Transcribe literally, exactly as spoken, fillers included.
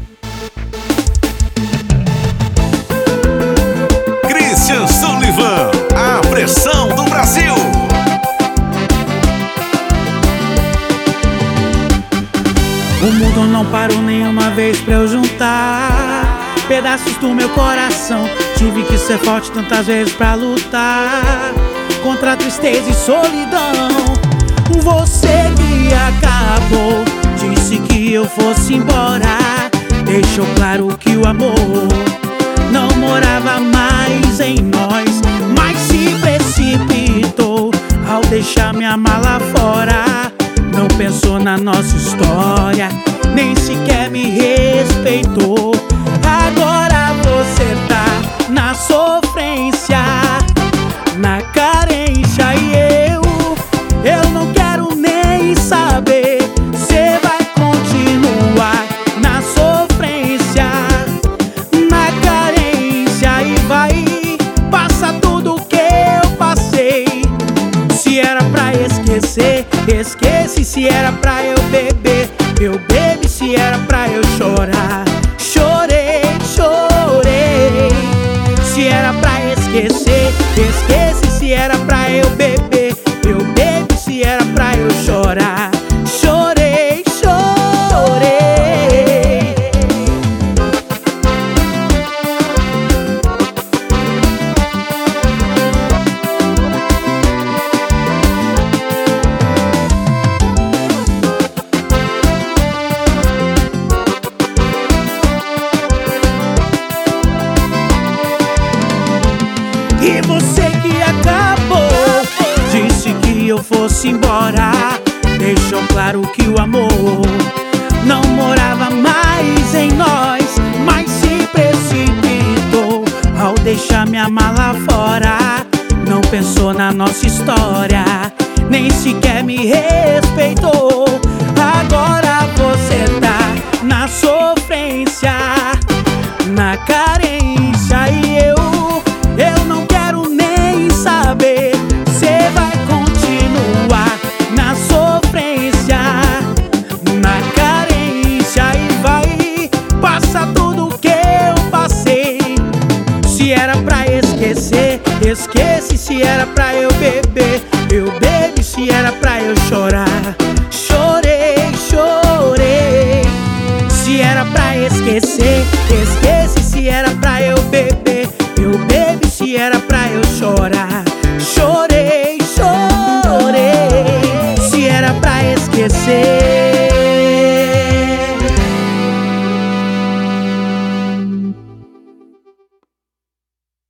Christian Sullivan, a pressão do Brasil. O mundo não parou nenhuma vez pra eu juntar pedaços do meu coração. Tive que ser forte tantas vezes pra lutar contra a tristeza e solidão. Você que acabou, disse que eu fosse embora, deixou claro que o amor não morava mais em nós, mas se precipitou ao deixar minha mala fora. Não pensou na nossa história, nem sequer me respeitou. Agora você tá na sofrência, na carência, e eu, eu não quero nem saber. Cê vai continuar na sofrência, na carência, e vai passar tudo que eu passei. Se era pra esquecer, esquece. Se era pra eu beber, eu bebi. Se era pra eu chorar, chorei, chorei. Se era pra esquecer, esquece. Se era pra eu beber, eu bebi. Se era pra eu chorar, chorei, chorei. E você que acabou, disse que eu fosse embora, deixou claro que o amor não morava mais em nós, mas se precipitou ao deixar minha mala fora. Não pensou na nossa história, nem sequer me respeitou.